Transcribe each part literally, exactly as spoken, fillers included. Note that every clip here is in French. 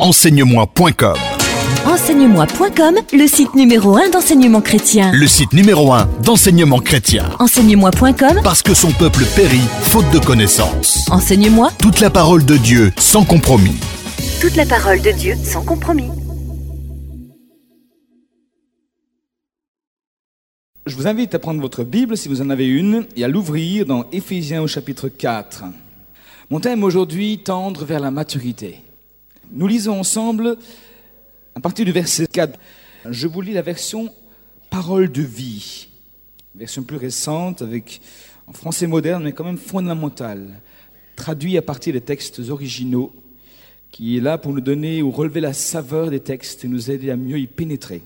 Enseigne-moi point com. Enseigne-moi point com, le site numéro un d'enseignement chrétien. Le site numéro un d'enseignement chrétien. Enseigne-moi point com, Parce que son peuple périt faute de connaissances. Enseigne-moi. Toute la parole de Dieu sans compromis. Toute la parole de Dieu sans compromis. Je vous invite à prendre votre Bible, si vous en avez une, et à l'ouvrir dans Éphésiens au chapitre quatre. Mon thème aujourd'hui, tendre vers la maturité. Nous lisons ensemble, à partir du verset quatre, je vous lis la version Parole de vie, version plus récente, avec en français moderne, mais quand même fondamentale, traduit à partir des textes originaux, qui est là pour nous donner ou relever la saveur des textes et nous aider à mieux y pénétrer.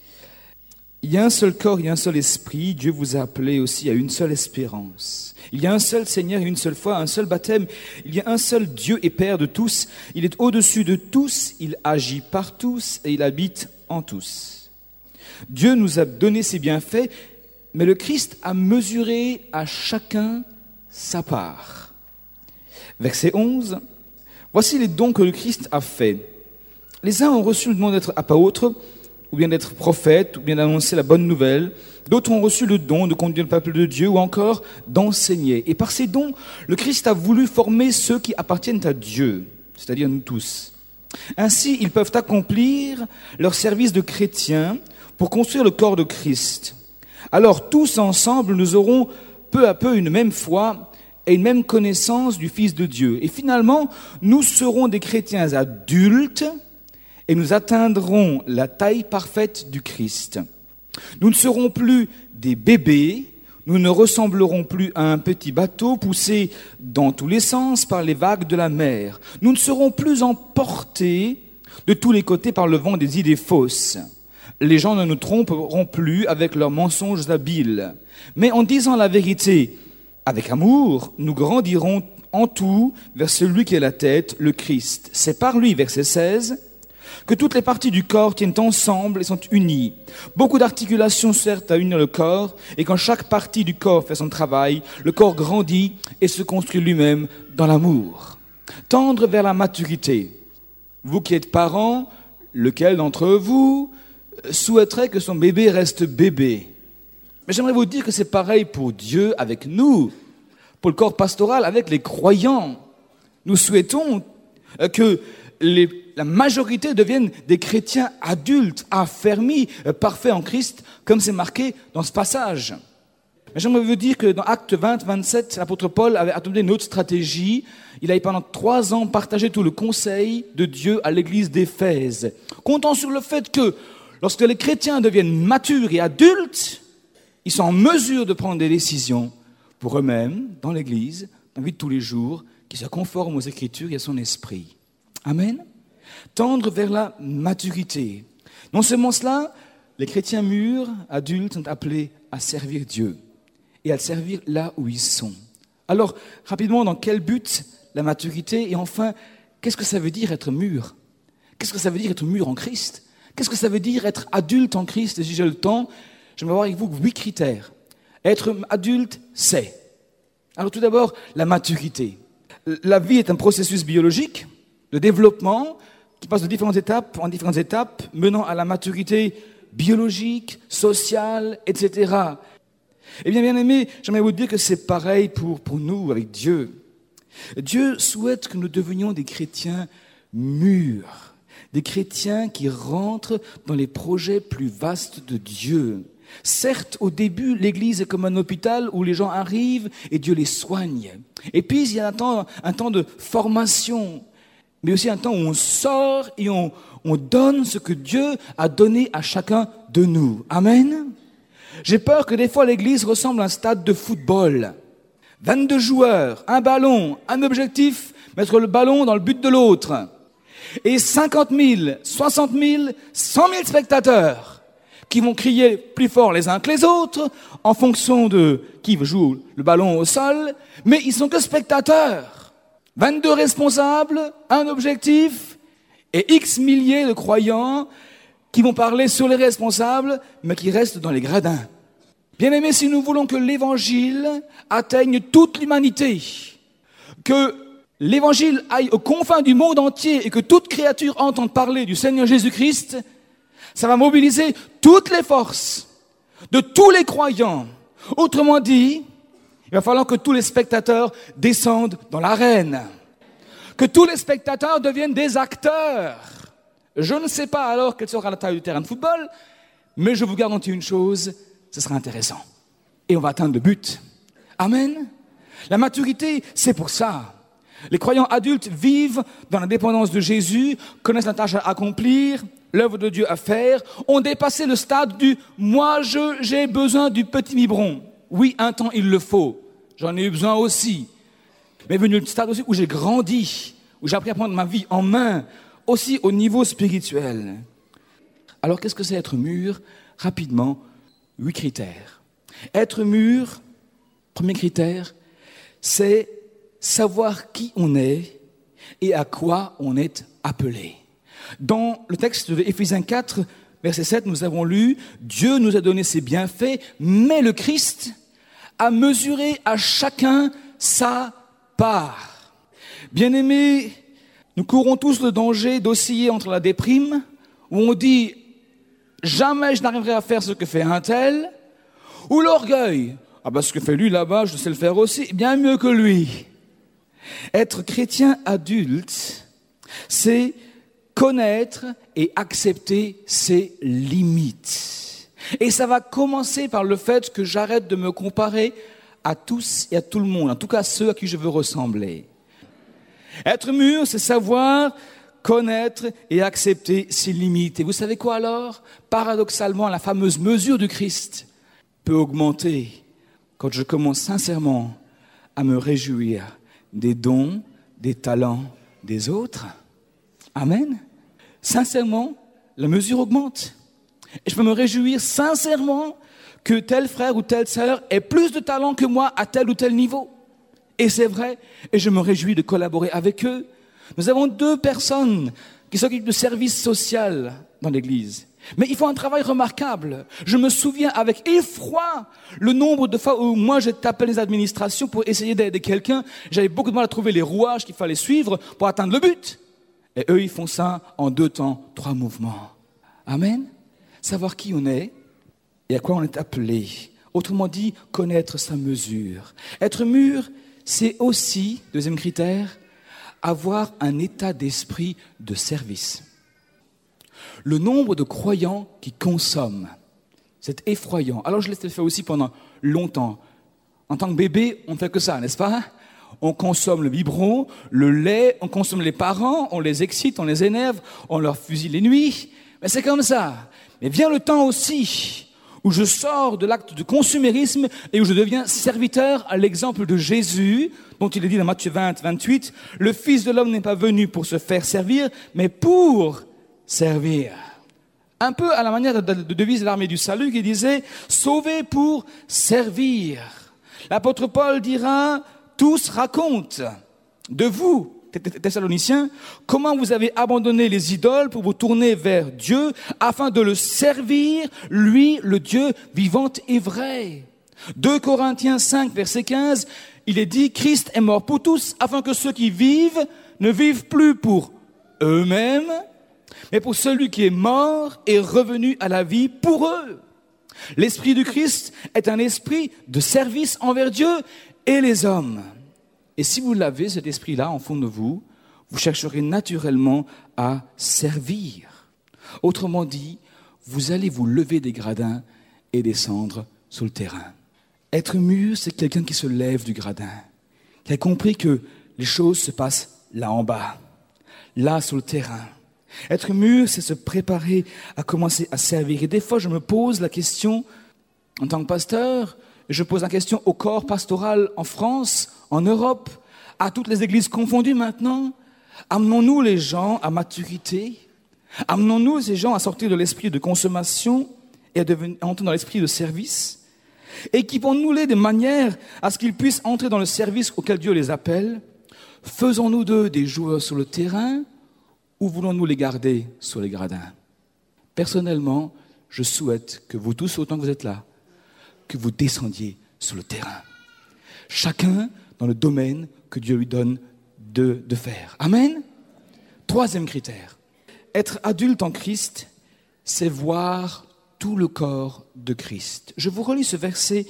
Il y a un seul corps, il y a un seul esprit. Dieu vous a appelé aussi à une seule espérance. Il y a un seul Seigneur et une seule foi, un seul baptême. Il y a un seul Dieu et Père de tous. Il est au-dessus de tous, il agit par tous et il habite en tous. Dieu nous a donné ses bienfaits, mais le Christ a mesuré à chacun sa part. Verset onze. Voici les dons que le Christ a faits. Les uns ont reçu le don d'être apôtres, ou bien d'être prophète, ou bien d'annoncer la bonne nouvelle. D'autres ont reçu le don de conduire le peuple de Dieu, ou encore d'enseigner. Et par ces dons, le Christ a voulu former ceux qui appartiennent à Dieu, c'est-à-dire nous tous. Ainsi, ils peuvent accomplir leur service de chrétiens pour construire le corps de Christ. Alors, tous ensemble, nous aurons peu à peu une même foi et une même connaissance du Fils de Dieu. Et finalement, nous serons des chrétiens adultes, et nous atteindrons la taille parfaite du Christ. Nous ne serons plus des bébés, nous ne ressemblerons plus à un petit bateau poussé dans tous les sens par les vagues de la mer. Nous ne serons plus emportés de tous les côtés par le vent des idées fausses. Les gens ne nous tromperont plus avec leurs mensonges habiles. Mais en disant la vérité avec amour, nous grandirons en tout vers celui qui est la tête, le Christ. C'est par lui, verset seize, que toutes les parties du corps tiennent ensemble et sont unies. Beaucoup d'articulations servent à unir le corps, et quand chaque partie du corps fait son travail, le corps grandit et se construit lui-même dans l'amour. Tendre vers la maturité. Vous qui êtes parents, lequel d'entre vous souhaiterait que son bébé reste bébé? Mais j'aimerais vous dire que c'est pareil pour Dieu avec nous, pour le corps pastoral avec les croyants. Nous souhaitons que les la majorité deviennent des chrétiens adultes, affermis, euh, parfaits en Christ, comme c'est marqué dans ce passage. Mais j'aimerais vous dire que dans Actes vingt, vingt-sept, l'apôtre Paul avait adopté une autre stratégie. Il avait pendant trois ans partagé tout le conseil de Dieu à l'église d'Éphèse, comptant sur le fait que lorsque les chrétiens deviennent matures et adultes, ils sont en mesure de prendre des décisions pour eux-mêmes, dans l'église, dans la vie de tous les jours, qui se conforment aux Écritures et à son esprit. Amen. Tendre vers la maturité. Non seulement cela, les chrétiens mûrs, adultes, sont appelés à servir Dieu et à le servir là où ils sont. Alors, rapidement, dans quel but la maturité? Et enfin, qu'est-ce que ça veut dire être mûr? Qu'est-ce que ça veut dire être mûr en Christ? Qu'est-ce que ça veut dire être adulte en Christ? Et si j'ai le temps, j'aimerais voir avec vous huit critères. Être adulte, c'est. Alors tout d'abord, la maturité. La vie est un processus biologique de développement qui passe de différentes étapes en différentes étapes, menant à la maturité biologique, sociale, et cetera. Eh bien, bien aimés, j'aimerais vous dire que c'est pareil pour, pour nous, avec Dieu. Dieu souhaite que nous devenions des chrétiens mûrs, des chrétiens qui rentrent dans les projets plus vastes de Dieu. Certes, au début, l'Église est comme un hôpital où les gens arrivent et Dieu les soigne. Et puis, il y a un temps, un temps de formation, mais aussi un temps où on sort et on, on donne ce que Dieu a donné à chacun de nous. Amen. J'ai peur que des fois l'Église ressemble à un stade de football. vingt-deux joueurs, un ballon, un objectif, mettre le ballon dans le but de l'autre. Et cinquante mille, soixante mille, cent mille spectateurs qui vont crier plus fort les uns que les autres en fonction de qui joue le ballon au sol, mais ils sont que spectateurs. vingt-deux responsables, un objectif et X milliers de croyants qui vont parler sur les responsables, mais qui restent dans les gradins. Bien-aimés, si nous voulons que l'Évangile atteigne toute l'humanité, que l'évangile aille aux confins du monde entier et que toute créature entende parler du Seigneur Jésus-Christ, ça va mobiliser toutes les forces de tous les croyants. Autrement dit, il va falloir que tous les spectateurs descendent dans l'arène, que tous les spectateurs deviennent des acteurs. Je ne sais pas alors quelle sera la taille du terrain de football, mais je vous garantis une chose, ce sera intéressant. Et on va atteindre le but. Amen. La maturité, c'est pour ça. Les croyants adultes vivent dans la dépendance de Jésus, connaissent la tâche à accomplir, l'œuvre de Dieu à faire, ont dépassé le stade du « moi, je, j'ai besoin du petit biberon ». Oui, un temps, il le faut. J'en ai eu besoin aussi. Mais venu le stade aussi où j'ai grandi, où j'ai appris à prendre ma vie en main, aussi au niveau spirituel. Alors, qu'est-ce que c'est être mûr? Rapidement, huit critères. Être mûr, premier critère, c'est savoir qui on est et à quoi on est appelé. Dans le texte de Éphésiens quatre, verset sept, nous avons lu « Dieu nous a donné ses bienfaits, mais le Christ a mesuré à chacun sa part. » Bien-aimés, nous courons tous le danger d'osciller entre la déprime, où on dit « jamais je n'arriverai à faire ce que fait un tel », ou l'orgueil « ah ben ce que fait lui là-bas, je sais le faire aussi, bien mieux que lui ». Être chrétien adulte, c'est connaître et accepter ses limites. Et ça va commencer par le fait que j'arrête de me comparer à tous et à tout le monde, en tout cas ceux à qui je veux ressembler. Être mûr, c'est savoir connaître et accepter ses limites. Et vous savez quoi alors? Paradoxalement, la fameuse mesure du Christ peut augmenter quand je commence sincèrement à me réjouir des dons, des talents des autres. Amen. Sincèrement, la mesure augmente. Et je peux me réjouir sincèrement que tel frère ou telle sœur ait plus de talent que moi à tel ou tel niveau. Et c'est vrai, et je me réjouis de collaborer avec eux. Nous avons deux personnes qui s'occupent de service social dans l'église. Mais ils font un travail remarquable. Je me souviens avec effroi le nombre de fois où moi j'ai tapé les administrations pour essayer d'aider quelqu'un. J'avais beaucoup de mal à trouver les rouages qu'il fallait suivre pour atteindre le but. Et eux, ils font ça en deux temps, trois mouvements. Amen. Savoir qui on est et à quoi on est appelé. Autrement dit, connaître sa mesure. Être mûr, c'est aussi, deuxième critère, avoir un état d'esprit de service. Le nombre de croyants qui consomment, c'est effrayant. Alors je l'ai fait aussi pendant longtemps. En tant que bébé, on ne fait que ça, n'est-ce pas? On consomme le biberon, le lait, on consomme les parents, on les excite, on les énerve, on leur fusille les nuits. Mais c'est comme ça. Mais vient le temps aussi où je sors de l'acte de consumérisme et où je deviens serviteur à l'exemple de Jésus, dont il est dit dans Matthieu vingt, vingt-huit, « Le Fils de l'homme n'est pas venu pour se faire servir, mais pour servir. » Un peu à la manière de, de, de devise de l'armée du salut qui disait « Sauver pour servir ». L'apôtre Paul dira « Tous racontent de vous, Thessaloniciens, comment vous avez abandonné les idoles pour vous tourner vers Dieu afin de le servir, lui, le Dieu vivant et vrai. » deux Corinthiens cinq, verset quinze, il est dit « Christ est mort pour tous afin que ceux qui vivent ne vivent plus pour eux-mêmes, mais pour celui qui est mort et revenu à la vie pour eux. » L'esprit du Christ est un esprit de service envers Dieu et les hommes. Et si vous l'avez, cet esprit-là, en fond de vous, vous chercherez naturellement à servir. Autrement dit, vous allez vous lever des gradins et descendre sur le terrain. Être mûr, c'est quelqu'un qui se lève du gradin, qui a compris que les choses se passent là en bas, là sur le terrain. Être mûr, c'est se préparer à commencer à servir. Et des fois, je me pose la question, en tant que pasteur, je pose la question au corps pastoral en France, en Europe, à toutes les églises confondues maintenant. Amenons-nous les gens à maturité? Amenons-nous ces gens à sortir de l'esprit de consommation et à, devenir, à entrer dans l'esprit de service? Équipons-nous-les de manière à ce qu'ils puissent entrer dans le service auquel Dieu les appelle? Faisons-nous d'eux des joueurs sur le terrain ou voulons-nous les garder sur les gradins? Personnellement, je souhaite que vous tous, autant que vous êtes là, que vous descendiez sur le terrain. Chacun dans le domaine que Dieu lui donne de, de faire. Amen. Troisième critère. Être adulte en Christ, c'est voir tout le corps de Christ. Je vous relis ce verset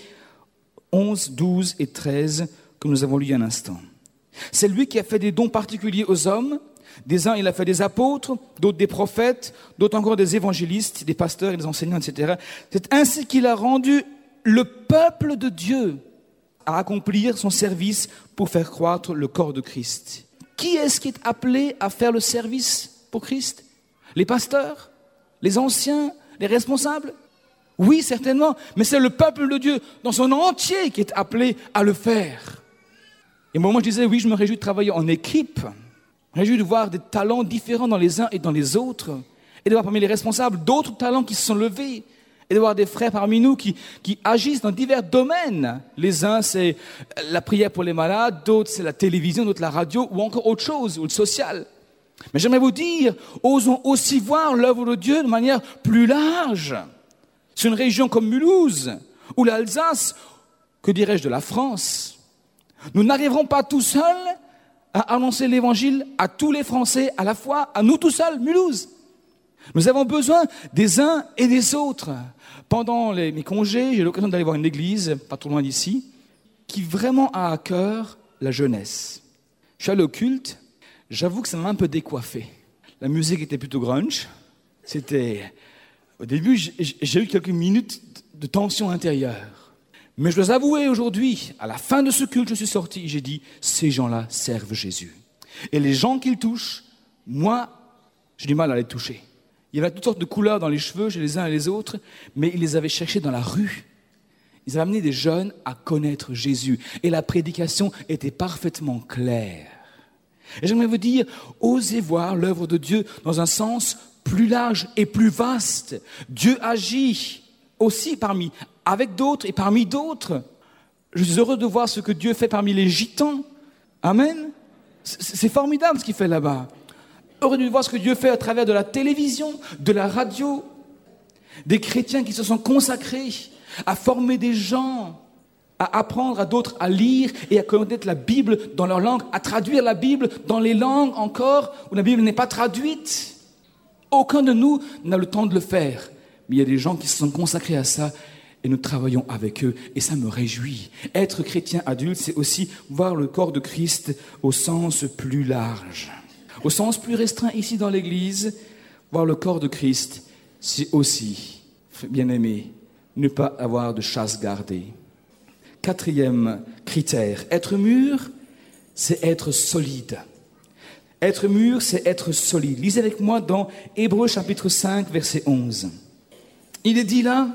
onze, douze et treize que nous avons lu il y a un instant. C'est lui qui a fait des dons particuliers aux hommes. Des uns, il a fait des apôtres, d'autres des prophètes, d'autres encore des évangélistes, des pasteurs et des enseignants, et cetera. C'est ainsi qu'il a rendu le peuple de Dieu à accomplir son service pour faire croître le corps de Christ. Qui est-ce qui est appelé à faire le service pour Christ? Les pasteurs? Les anciens? Les responsables? Oui, certainement, mais c'est le peuple de Dieu dans son entier qui est appelé à le faire. Et moi, moi je disais, oui, je me réjouis de travailler en équipe. Je me réjouis de voir des talents différents dans les uns et dans les autres, et de voir parmi les responsables d'autres talents qui se sont levés, et de voir des frères parmi nous qui, qui agissent dans divers domaines. Les uns, c'est la prière pour les malades, d'autres, c'est la télévision, d'autres, la radio, ou encore autre chose, ou le social. Mais j'aimerais vous dire, osons aussi voir l'œuvre de Dieu de manière plus large. C'est une région comme Mulhouse, ou l'Alsace, que dirais-je de la France. Nous n'arriverons pas tout seuls à annoncer l'évangile à tous les Français à la fois, à nous tout seuls, Mulhouse. Nous avons besoin des uns et des autres. Pendant les, mes congés, j'ai eu l'occasion d'aller voir une église, pas trop loin d'ici, qui vraiment a à cœur la jeunesse. Je suis allé au culte, j'avoue que ça m'a un peu décoiffé. La musique était plutôt grunge. C'était... Au début, j'ai eu quelques minutes de tension intérieure. Mais je dois avouer aujourd'hui, à la fin de ce culte, je suis sorti et j'ai dit, ces gens-là servent Jésus. Et les gens qu'ils touchent, moi, j'ai du mal à les toucher. Il y avait toutes sortes de couleurs dans les cheveux chez les uns et les autres, mais ils les avaient cherchés dans la rue. Ils avaient amené des jeunes à connaître Jésus. Et la prédication était parfaitement claire. Et j'aimerais vous dire, osez voir l'œuvre de Dieu dans un sens plus large et plus vaste. Dieu agit aussi parmi, avec d'autres et parmi d'autres. Je suis heureux de voir ce que Dieu fait parmi les gitans. Amen. C'est formidable ce qu'il fait là-bas. Heureux de voir ce que Dieu fait à travers de la télévision, de la radio. Des chrétiens qui se sont consacrés à former des gens, à apprendre à d'autres à lire et à connaître la Bible dans leur langue, à traduire la Bible dans les langues encore où la Bible n'est pas traduite. Aucun de nous n'a le temps de le faire. Mais il y a des gens qui se sont consacrés à ça et nous travaillons avec eux. Et ça me réjouit. Être chrétien adulte, c'est aussi voir le corps de Christ au sens plus large. Au sens plus restreint ici dans l'Église, voir le corps de Christ, c'est aussi, bien-aimé, ne pas avoir de chasse gardée. Quatrième critère, être mûr, c'est être solide. Être mûr, c'est être solide. Lisez avec moi dans Hébreux chapitre cinq, verset onze. Il est dit là,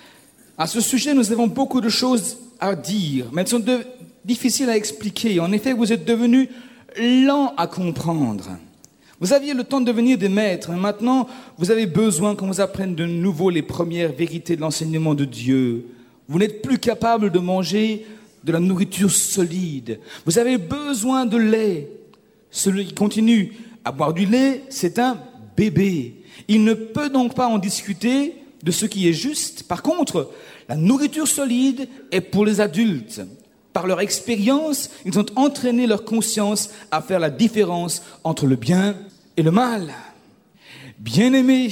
à ce sujet, nous avons beaucoup de choses à dire, mais elles sont de, difficiles à expliquer. En effet, vous êtes devenus lents à comprendre. Vous aviez le temps de devenir des maîtres, mais maintenant, vous avez besoin qu'on vous apprenne de nouveau les premières vérités de l'enseignement de Dieu. Vous n'êtes plus capable de manger de la nourriture solide. Vous avez besoin de lait. Celui qui continue à boire du lait, c'est un bébé. Il ne peut donc pas en discuter de ce qui est juste. Par contre, la nourriture solide est pour les adultes. Par leur expérience, ils ont entraîné leur conscience à faire la différence entre le bien et le mal. Bien-aimés,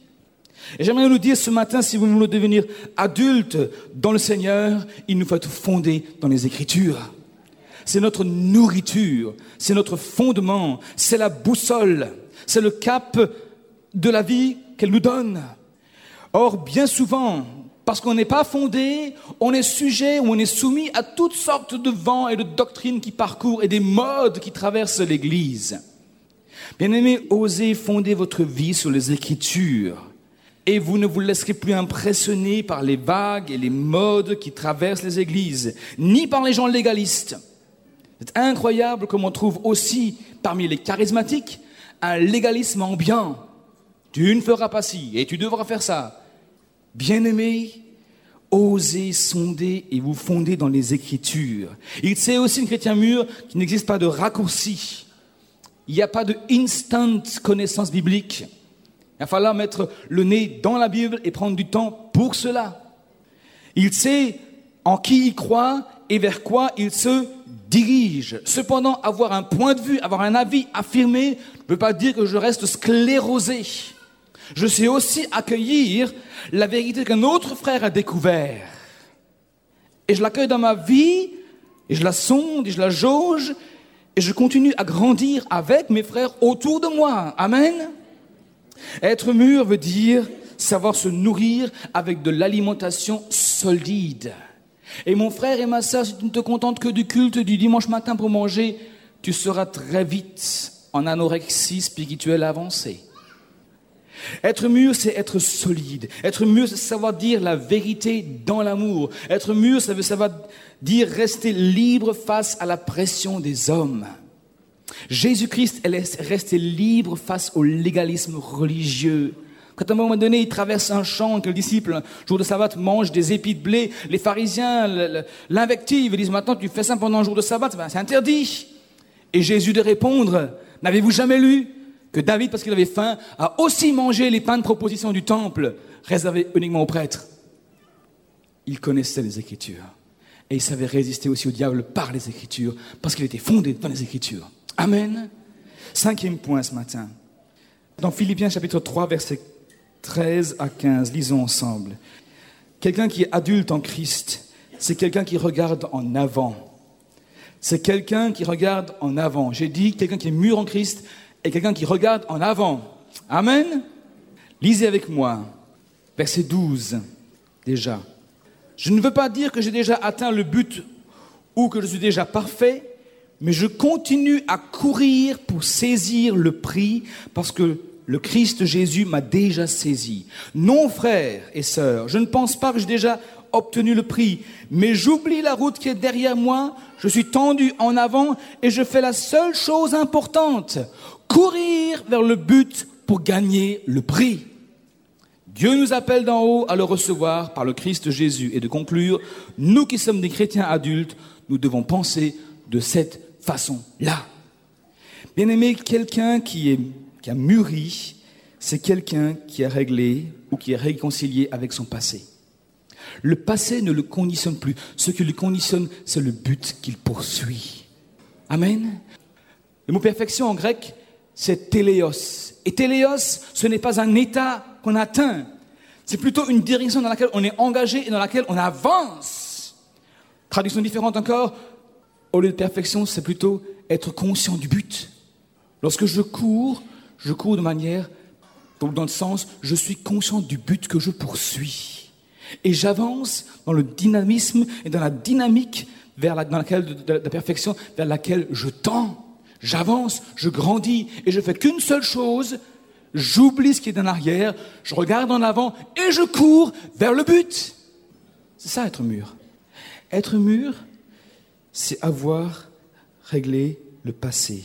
et j'aimerais nous dire ce matin, si vous voulez devenir adultes dans le Seigneur, il nous faut être fondés dans les Écritures. C'est notre nourriture, c'est notre fondement, c'est la boussole, c'est le cap de la vie qu'elle nous donne. Or, bien souvent, parce qu'on n'est pas fondé, on est sujet ou on est soumis à toutes sortes de vents et de doctrines qui parcourent et des modes qui traversent l'Église. Bien-aimés, osez fonder votre vie sur les Écritures et vous ne vous laisserez plus impressionner par les vagues et les modes qui traversent les églises, ni par les gens légalistes. C'est incroyable comme on trouve aussi parmi les charismatiques un légalisme ambiant. Tu ne feras pas ci et tu devras faire ça. Bien-aimés, osez sonder et vous fonder dans les Écritures. Il sait aussi, un chrétien mûr, qu'il n'existe pas de raccourci. Il n'y a pas de instant connaissance biblique. Il va falloir mettre le nez dans la Bible et prendre du temps pour cela. Il sait en qui il croit et vers quoi il se dirige. Cependant, avoir un point de vue, avoir un avis affirmé ne veut pas dire que je reste sclérosé. Je sais aussi accueillir la vérité qu'un autre frère a découvert. Et je l'accueille dans ma vie, et je la sonde, et je la jauge, et je continue à grandir avec mes frères autour de moi. Amen. Être mûr veut dire savoir se nourrir avec de l'alimentation solide. Et mon frère et ma sœur, si tu ne te contentes que du culte du dimanche matin pour manger, tu seras très vite en anorexie spirituelle avancée. Être mûr, c'est être solide. Être mûr, c'est savoir dire la vérité dans l'amour. Être mûr, ça veut savoir dire rester libre face à la pression des hommes. Jésus-Christ est resté libre face au légalisme religieux. Quand à un moment donné, il traverse un champ, que le disciple, jour de sabbat, mange des épis de blé, les pharisiens l'invectivent, ils disent, maintenant tu fais ça pendant un jour de sabbat, ben, c'est interdit. Et Jésus de répondre, n'avez-vous jamais lu que David, parce qu'il avait faim, a aussi mangé les pains de proposition du temple, réservés uniquement aux prêtres? Il connaissait les Écritures. Et il savait résister aussi au diable par les Écritures, parce qu'il était fondé dans les Écritures. Amen. Cinquième point ce matin. Dans Philippiens chapitre trois, versets treize à quinze, lisons ensemble. Quelqu'un qui est adulte en Christ, c'est quelqu'un qui regarde en avant. C'est quelqu'un qui regarde en avant. J'ai dit quelqu'un qui est mûr en Christ est quelqu'un qui regarde en avant. Amen. Lisez avec moi, verset douze, déjà. Je ne veux pas dire que j'ai déjà atteint le but ou que je suis déjà parfait, mais je continue à courir pour saisir le prix parce que le Christ Jésus m'a déjà saisi. Non, frères et sœurs, je ne pense pas que j'ai déjà obtenu le prix, mais j'oublie la route qui est derrière moi, je suis tendu en avant et je fais la seule chose importante, courir vers le but pour gagner le prix. Dieu nous appelle d'en haut à le recevoir par le Christ Jésus et de conclure, nous qui sommes des chrétiens adultes, nous devons penser de cette façon-là. Bien-aimé, quelqu'un qui est qui a mûri, c'est quelqu'un qui a réglé ou qui est réconcilié avec son passé. Le passé ne le conditionne plus. Ce qui le conditionne, c'est le but qu'il poursuit. Amen. Le mot perfection en grec, c'est téléos. Et téléos, ce n'est pas un état qu'on atteint. C'est plutôt une direction dans laquelle on est engagé et dans laquelle on avance. Traduction différente encore, au lieu de perfection, c'est plutôt être conscient du but. Lorsque je cours, je cours de manière, donc dans le sens, je suis conscient du but que je poursuis. Et j'avance dans le dynamisme et dans la dynamique vers la, dans laquelle, de, de, de la perfection vers laquelle je tends. J'avance, je grandis et je fais qu'une seule chose, j'oublie ce qui est en arrière, je regarde en avant et je cours vers le but. C'est ça être mûr. Être mûr, c'est avoir réglé le passé.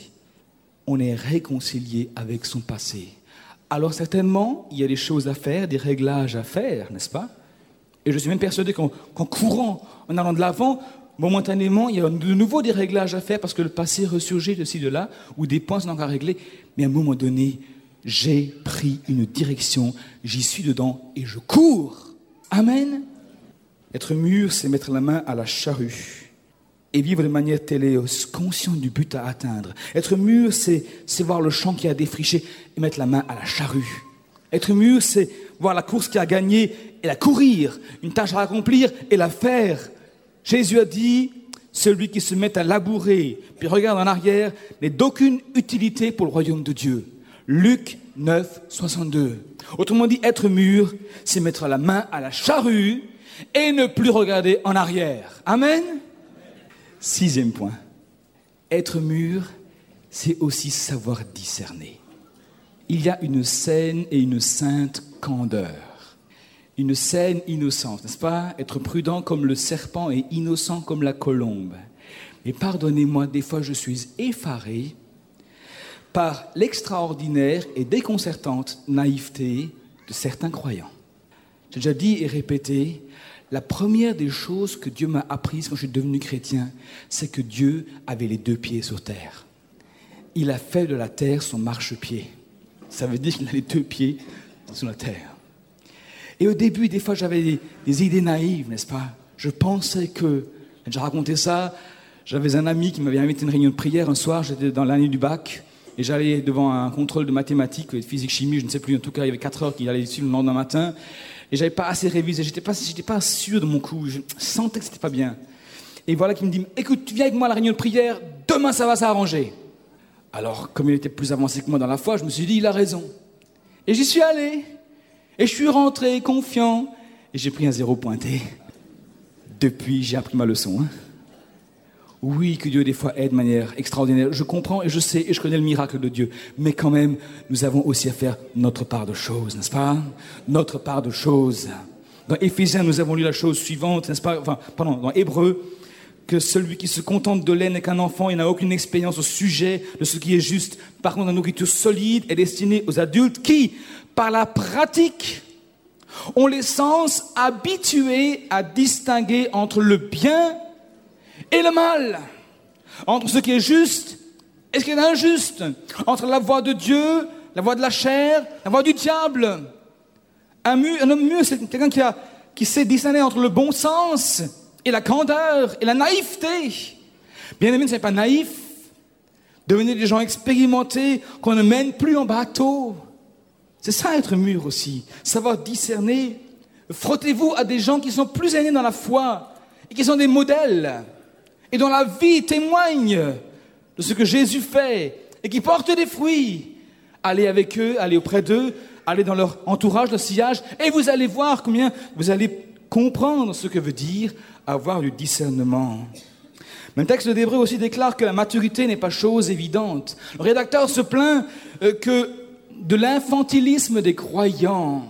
On est réconcilié avec son passé. Alors certainement, il y a des choses à faire, des réglages à faire, n'est-ce pas? Et je suis même persuadé qu'en, qu'en courant, en allant de l'avant, momentanément, il y a de nouveau des réglages à faire parce que le passé ressurgit de ci, de là, ou des points sont encore à régler. Mais à un moment donné, j'ai pris une direction, j'y suis dedans et je cours. Amen. Être mûr, c'est mettre la main à la charrue. Et vivre de manière téléos, conscient du but à atteindre. Être mûr, c'est, c'est voir le champ qui a défriché et mettre la main à la charrue. Être mûr, c'est voir la course qui a gagné et la courir, une tâche à accomplir et la faire. Jésus a dit, celui qui se met à labourer, puis regarde en arrière, n'est d'aucune utilité pour le royaume de Dieu. Luc neuf, soixante-deux. Autrement dit, être mûr, c'est mettre la main à la charrue et ne plus regarder en arrière. Amen. Sixième point, être mûr, c'est aussi savoir discerner. Il y a une saine et une sainte candeur, une saine innocence, n'est-ce pas? Être prudent comme le serpent et innocent comme la colombe. Mais pardonnez-moi, des fois je suis effaré par l'extraordinaire et déconcertante naïveté de certains croyants. J'ai déjà dit et répété, la première des choses que Dieu m'a apprises quand je suis devenu chrétien, c'est que Dieu avait les deux pieds sur terre. Il a fait de la terre son marchepied. Ça veut dire qu'il a les deux pieds sur la terre. Et au début, des fois, j'avais des, des idées naïves, n'est-ce pas? Je pensais que, j'ai déjà raconté ça, J'avais un ami qui m'avait invité à une réunion de prière un soir, j'étais dans l'année du bac, et j'allais devant un contrôle de mathématiques, de physique, chimie, je ne sais plus, en tout cas il y avait quatre heures qu'il allait dessus le lendemain matin, et j'avais pas assez révisé, j'étais pas, j'étais pas sûr de mon coup, je sentais que c'était pas bien. Et voilà qu'il me dit, écoute, tu viens avec moi à la réunion de prière, demain ça va s'arranger. Alors, comme il était plus avancé que moi dans la foi, je me suis dit, il a raison. Et j'y suis allé, et je suis rentré confiant, et j'ai pris un zéro pointé. Depuis, j'ai appris ma leçon, hein. Oui, que Dieu des fois aide de manière extraordinaire. Je comprends et je sais et je connais le miracle de Dieu. Mais quand même, nous avons aussi à faire notre part de choses, n'est-ce pas? Notre part de choses. Dans Éphésiens, nous avons lu la chose suivante, n'est-ce pas? Enfin, pardon, dans Hébreux, que celui qui se contente de lait n'est qu'un enfant et n'a aucune expérience au sujet de ce qui est juste. Par contre, la nourriture solide est destinée aux adultes qui, par la pratique, ont les sens habitués à distinguer entre le bien et le mal, entre ce qui est juste et ce qui est injuste, entre la voie de Dieu, la voie de la chair, la voie du diable. Un, mu, un homme mûr, c'est quelqu'un qui, a, qui sait discerner entre le bon sens et la candeur et la naïveté. Bien aimé, ne soyez pas naïf. Devenez des gens expérimentés qu'on ne mène plus en bateau. C'est ça être mûr aussi, savoir discerner. Frottez-vous à des gens qui sont plus aînés dans la foi et qui sont des modèles et dont la vie témoigne de ce que Jésus fait et qui portent des fruits. Allez avec eux, allez auprès d'eux, allez dans leur entourage, leur sillage, et vous allez voir combien vous allez comprendre ce que veut dire avoir du discernement. Mais le texte d'Hébreux aussi déclare que la maturité n'est pas chose évidente. Le rédacteur se plaint euh, que de l'infantilisme des croyants.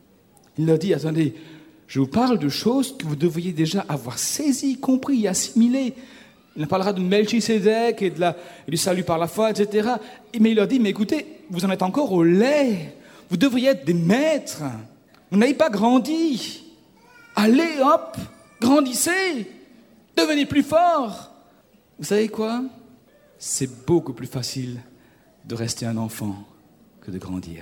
Il leur dit, attendez, je vous parle de choses que vous devriez déjà avoir saisies, compris, assimilées. Il parlera de Melchisédek et, de la, et du salut par la foi, et cetera. Mais il leur dit, mais écoutez, vous en êtes encore au lait. Vous devriez être des maîtres. Vous n'avez pas grandi. Allez, hop, grandissez. Devenez plus forts. Vous savez quoi? C'est beaucoup plus facile de rester un enfant que de grandir.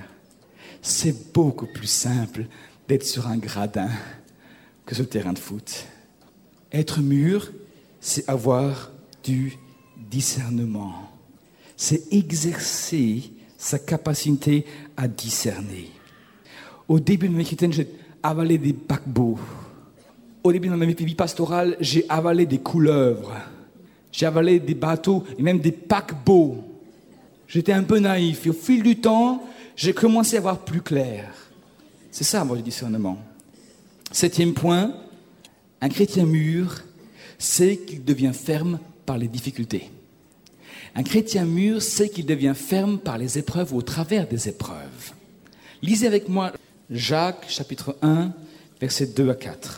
C'est beaucoup plus simple d'être sur un gradin que sur le terrain de foot. Être mûr, c'est avoir du discernement. C'est exercer sa capacité à discerner. Au début de ma vie chrétienne, j'ai avalé des paquebots. Au début de ma vie pastorale, j'ai avalé des couleuvres. J'ai avalé des bateaux et même des paquebots. J'étais un peu naïf. Et au fil du temps, j'ai commencé à voir plus clair. C'est ça, avoir du discernement. Septième point, un chrétien mûr, c'est qu'il devient ferme par les difficultés. Un chrétien mûr sait qu'il devient ferme par les épreuves ou au travers des épreuves. Lisez avec moi Jacques, chapitre un, versets deux à quatre.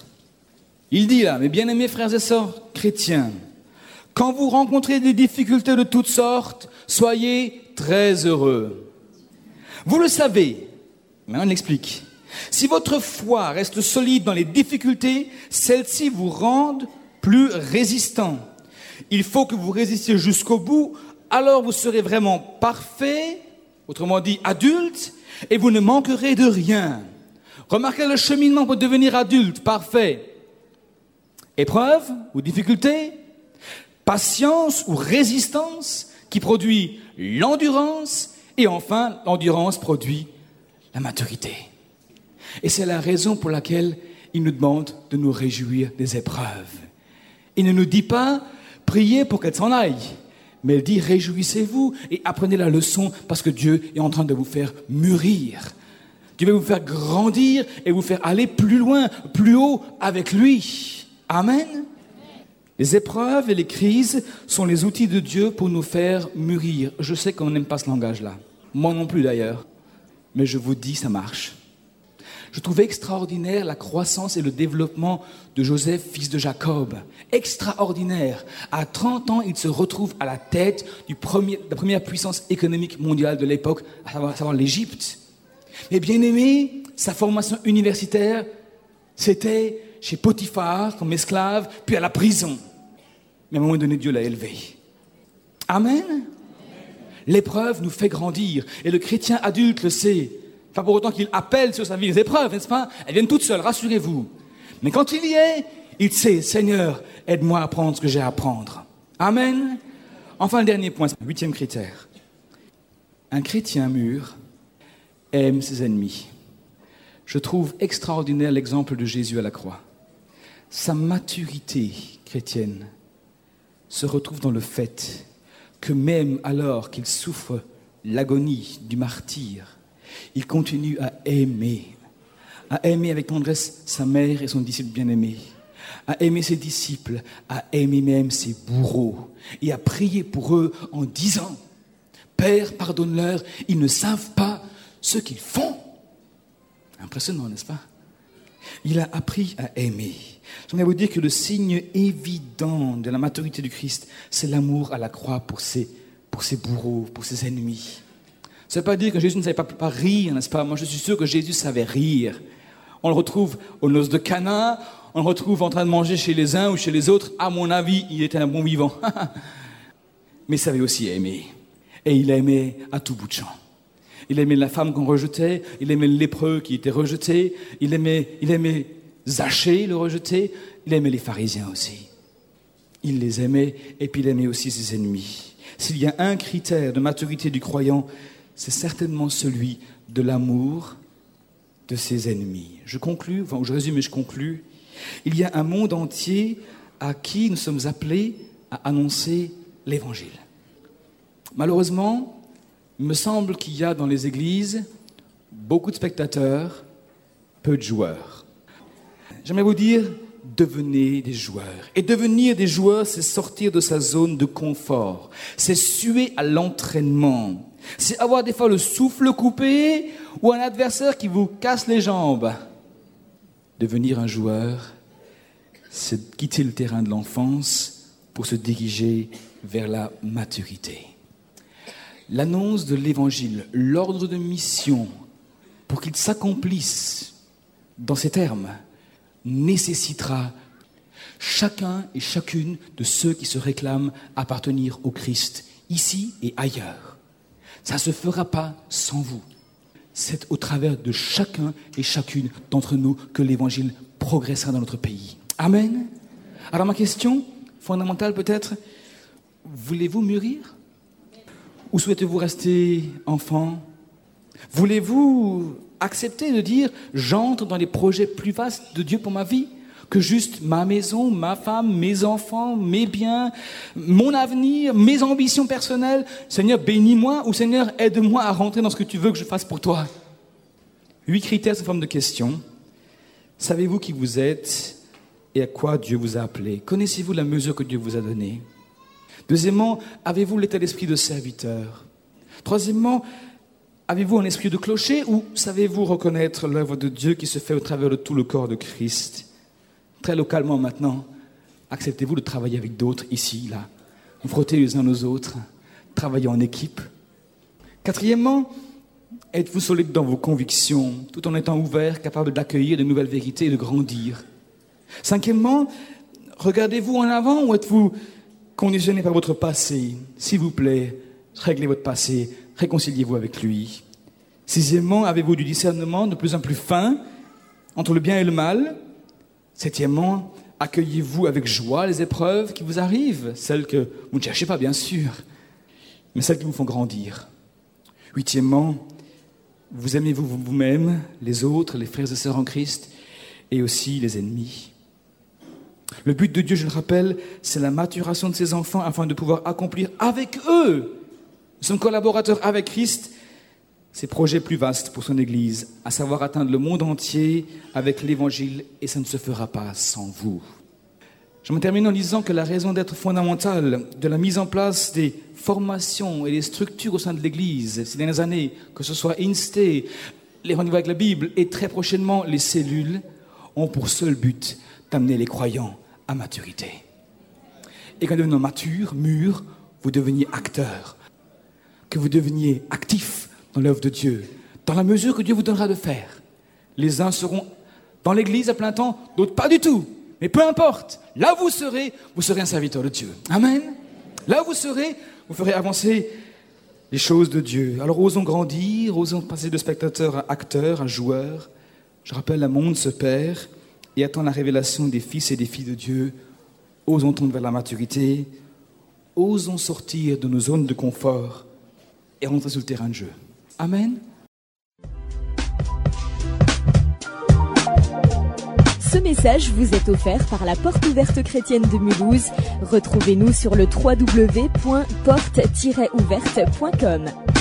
Il dit là, mes bien-aimés frères et sœurs chrétiens, quand vous rencontrez des difficultés de toutes sortes, soyez très heureux. Vous le savez, maintenant on l'explique. Si votre foi reste solide dans les difficultés, celles-ci vous rendent plus résistants. Il faut que vous résistiez jusqu'au bout, alors vous serez vraiment parfait, autrement dit adulte, et vous ne manquerez de rien. Remarquez le cheminement pour devenir adulte, parfait. Épreuve ou difficulté, patience ou résistance qui produit l'endurance, et enfin l'endurance produit la maturité. Et c'est la raison pour laquelle il nous demande de nous réjouir des épreuves. Il ne nous dit pas priez pour qu'elles s'en aillent, mais il dit réjouissez-vous et apprenez la leçon parce que Dieu est en train de vous faire mûrir. Dieu va vous faire grandir et vous faire aller plus loin, plus haut avec lui. Amen. Les épreuves et les crises sont les outils de Dieu pour nous faire mûrir. Je sais qu'on n'aime pas ce langage-là. Moi non plus d'ailleurs. Mais je vous dis, ça marche. Je trouvais extraordinaire la croissance et le développement de Joseph, fils de Jacob. Extraordinaire. À trente ans, il se retrouve à la tête du premier, de la première puissance économique mondiale de l'époque, à savoir, à savoir l'Égypte. Mais bien aimé, sa formation universitaire, c'était chez Potiphar, comme esclave, puis à la prison. Mais à un moment donné, Dieu l'a élevé. Amen. L'épreuve nous fait grandir. Et le chrétien adulte le sait. Pas pour autant qu'il appelle sur sa vie les épreuves, n'est-ce pas? Elles viennent toutes seules, rassurez-vous. Mais quand il y est, il sait, Seigneur, aide-moi à apprendre ce que j'ai à apprendre. Amen. Enfin, le dernier point, huitième critère. Un chrétien mûr aime ses ennemis. Je trouve extraordinaire l'exemple de Jésus à la croix. Sa maturité chrétienne se retrouve dans le fait que même alors qu'il souffre l'agonie du martyr, il continue à aimer, à aimer avec tendresse sa mère et son disciple bien-aimé, à aimer ses disciples, à aimer même ses bourreaux et à prier pour eux en disant « Père, pardonne-leur, ils ne savent pas ce qu'ils font. » Impressionnant, n'est-ce pas? Il a appris à aimer. J'aimerais vous dire que le signe évident de la maturité du Christ, c'est l'amour à la croix pour ses, pour ses bourreaux, pour ses ennemis. Ça ne veut pas dire que Jésus ne savait pas, pas rire, n'est-ce pas? Moi, je suis sûr que Jésus savait rire. On le retrouve aux noces de Cana, on le retrouve en train de manger chez les uns ou chez les autres. À mon avis, il était un bon vivant. Mais il savait aussi aimer. Et il aimait à tout bout de champ. Il aimait la femme qu'on rejetait, il aimait le lépreux qui était rejeté, il aimait, il aimait Zachée, le rejeté, il aimait les pharisiens aussi. Il les aimait et puis il aimait aussi ses ennemis. S'il y a un critère de maturité du croyant, c'est certainement celui de l'amour de ses ennemis. Je conclus, enfin je résume et je conclus. Il y a un monde entier à qui nous sommes appelés à annoncer l'évangile. Malheureusement, il me semble qu'il y a dans les églises beaucoup de spectateurs, peu de joueurs. J'aimerais vous dire, devenez des joueurs. Et devenir des joueurs, c'est sortir de sa zone de confort. C'est suer à l'entraînement. C'est avoir des fois le souffle coupé ou un adversaire qui vous casse les jambes. Devenir un joueur, c'est quitter le terrain de l'enfance pour se diriger vers la maturité. L'annonce de l'évangile, l'ordre de mission, pour qu'il s'accomplisse dans ces termes, nécessitera chacun et chacune de ceux qui se réclament appartenir au Christ, ici et ailleurs. Ça ne se fera pas sans vous. C'est au travers de chacun et chacune d'entre nous que l'évangile progressera dans notre pays. Amen. Alors ma question fondamentale peut-être, voulez-vous mûrir ? Ou souhaitez-vous rester enfant? Voulez-vous accepter de dire « j'entre dans les projets plus vastes de Dieu pour ma vie » que juste ma maison, ma femme, mes enfants, mes biens, mon avenir, mes ambitions personnelles. Seigneur, bénis-moi ou Seigneur, aide-moi à rentrer dans ce que tu veux que je fasse pour toi. Huit critères sous forme de questions. Savez-vous qui vous êtes et à quoi Dieu vous a appelé? Connaissez-vous la mesure que Dieu vous a donnée? Deuxièmement, avez-vous l'état d'esprit de serviteur? Troisièmement, avez-vous un esprit de clocher ou savez-vous reconnaître l'œuvre de Dieu qui se fait au travers de tout le corps de Christ? Très localement maintenant, acceptez-vous de travailler avec d'autres ici, là, vous frottez les uns aux autres, travailler en équipe? Quatrièmement, êtes-vous solide dans vos convictions, tout en étant ouvert, capable d'accueillir de nouvelles vérités et de grandir? Cinquièmement, regardez-vous en avant ou êtes-vous conditionné par votre passé? S'il vous plaît, réglez votre passé, réconciliez-vous avec lui. Sixièmement, avez-vous du discernement de plus en plus fin entre le bien et le mal? Septièmement, accueillez-vous avec joie les épreuves qui vous arrivent, celles que vous ne cherchez pas bien sûr, mais celles qui vous font grandir. Huitièmement, vous aimez-vous vous-même, les autres, les frères et sœurs en Christ, et aussi les ennemis. Le but de Dieu, je le rappelle, c'est la maturation de ses enfants afin de pouvoir accomplir avec eux, nous sommes collaborateurs avec Christ, ses projets plus vastes pour son Église, à savoir atteindre le monde entier avec l'Évangile, et ça ne se fera pas sans vous. Je me termine en disant que la raison d'être fondamentale de la mise en place des formations et des structures au sein de l'Église ces dernières années, que ce soit Insté, les rendez-vous avec la Bible et très prochainement les cellules, ont pour seul but d'amener les croyants à maturité. Et quand devenant matures, mûrs, vous deveniez acteurs, que vous deveniez actifs dans l'œuvre de Dieu, dans la mesure que Dieu vous donnera de faire. Les uns seront dans l'église à plein temps, d'autres pas du tout. Mais peu importe, là où vous serez, vous serez un serviteur de Dieu. Amen. Là où vous serez, vous ferez avancer les choses de Dieu. Alors osons grandir, osons passer de spectateurs à acteurs, à joueurs. Je rappelle, le monde se perd et attend la révélation des fils et des filles de Dieu. Osons tendre vers la maturité. osons sortir de nos zones de confort et rentrer sur le terrain de jeu. Amen. Ce message vous est offert par la Porte ouverte chrétienne de Mulhouse. Retrouvez-nous sur le w w w point porte tiret ouverte point com.